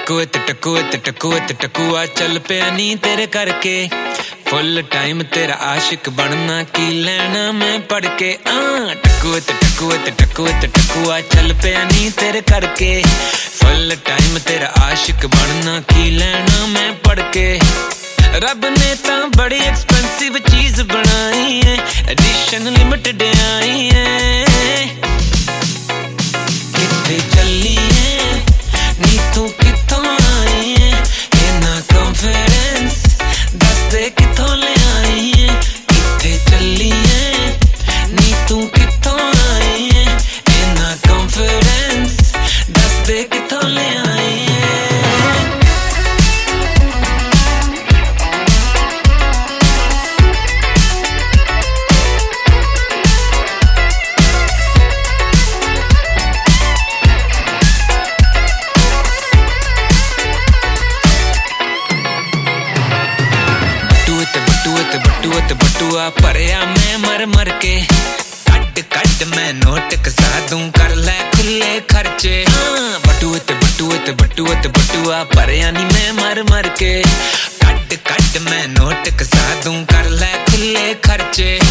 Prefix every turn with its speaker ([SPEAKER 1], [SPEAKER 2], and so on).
[SPEAKER 1] टकुआ चल पिया नी तेरे करके फुल टाइम तेरा आशिक बनना की लेना मैं पढ़ के टकुआ चल पिया नी तेरे करके फुल टाइम तेरा आशिक बनना की लेना मैं पढ़ के रब ने ता बड़ी एक्सपेंसिव चीज बनाई है एडिशन लिमिटेड आई है किथे चली है नी तू किथों आई है इना कॉन्फिडेंस दस दे किथों ले आई है किथे चली है नी तू किथों आई है इना कॉन्फिडेंस दस दे किथों ले आई है बटुआ परया मैं मर मर के कट मैं नोट कसा दूं कर ले खुले खर्चे बटुआ परया नी मैं मर मर के कट मैं नोट कसा दूं कर ले खुले खर्चे